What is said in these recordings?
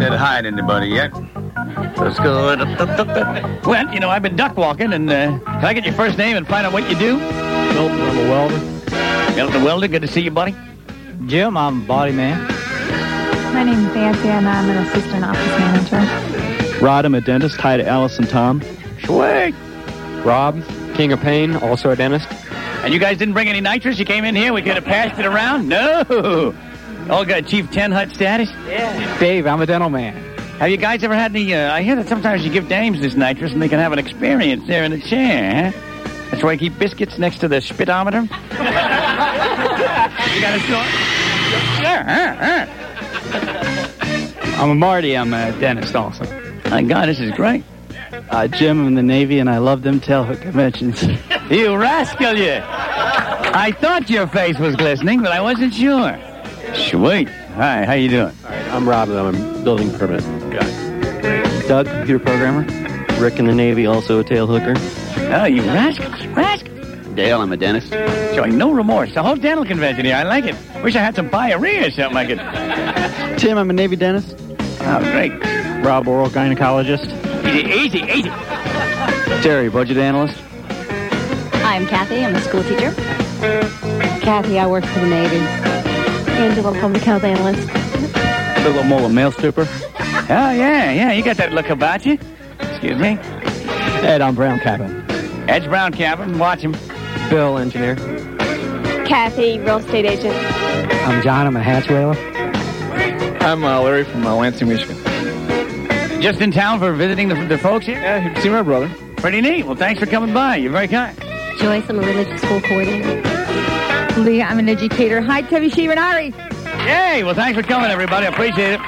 said hi to anybody yet. Let's go. Well, you know, I've been duck walking, and can I get your first name and find out what you do? Milton, I'm a welder. Milton Welder, good to see you, buddy. Jim, I'm a body man. My name's Nancy, and I'm an assistant office manager. Rod, I'm a dentist. Hi to Alice and Tom. Sweet. Rob, King of Pain, also a dentist. And you guys didn't bring any nitrous? You came in here, we could have passed it around? No. All got Chief 10 Hut status? Yeah. Dave, I'm a dental man. Have you guys ever had any, I hear that sometimes you give dames this nitrous and they can have an experience there in the chair, huh? That's why I keep biscuits next to the spitometer. You got a store? Yeah, I'm a Marty. I'm a dentist also. My God, this is great. Jim, I'm in the Navy, and I love them tailhook conventions. You rascal, you. I thought your face was glistening, but I wasn't sure. Sweet. Hi, how you doing? All right, I'm Rob, I'm a building permit guy. Doug, computer programmer. Rick in the Navy, also a tailhooker. Oh, you rascals. Dale, I'm a dentist. Showing no remorse. The whole dental convention here. I like it. Wish I had some pyorrhea or something I could... Tim, I'm a Navy dentist. Oh, great. Rob, oral gynecologist. Easy. Terry, budget analyst. I'm Kathy. I'm a school teacher. Kathy, I work for the Navy. Angela, public health analyst. Little Mola, mail stripper. Oh, yeah. You got that look about you. Excuse me. Ed, I'm Brown Cabin. Ed's Brown Cabin. Watch him. Bill, engineer. Kathy, real estate agent. I'm John. I'm a hatch whaler. I'm Larry from Lansing, Michigan. Just in town for visiting the folks here? Yeah, you can see my brother. Pretty neat. Well, thanks for coming by. You're very kind. Joyce, I'm a religious school coordinator. Lee, I'm an educator. Hi, Tubby, Sheep, and Ari. Yay! Well, thanks for coming, everybody. I appreciate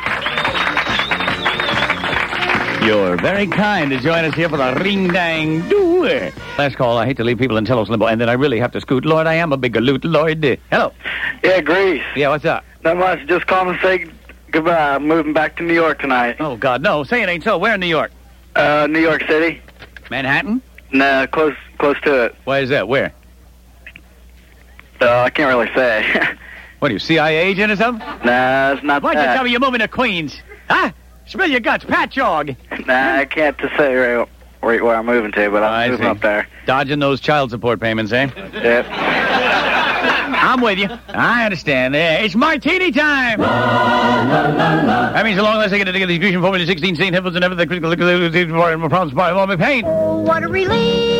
it. You're very kind to join us here for the ring-dang-doo. Last call. I hate to leave people in Telos limbo, and then I really have to scoot. Lord, I am a big galoot. Lord. Hello. Yeah, Grease. Yeah, what's up? Not much. Just calling to say goodbye. I'm moving back to New York tonight. Oh, God, no. Say it ain't so. Where in New York? New York City. Manhattan? Nah, close to it. Why is that? Where? I can't really say. What are you, CIA agent or something? Nah, it's not Why'd you that. tell me you're moving to Queens? Huh? Spill your guts, Pat Jog. Nah, I can't to say right where I'm moving to, but I'm moving up there. Dodging those child support payments, eh? Yep. I'm with you. I understand. It's martini time. That means a long less I get to get the execution for me to 16 St. Hippos and everything. Critical problems by all my pain. What a relief.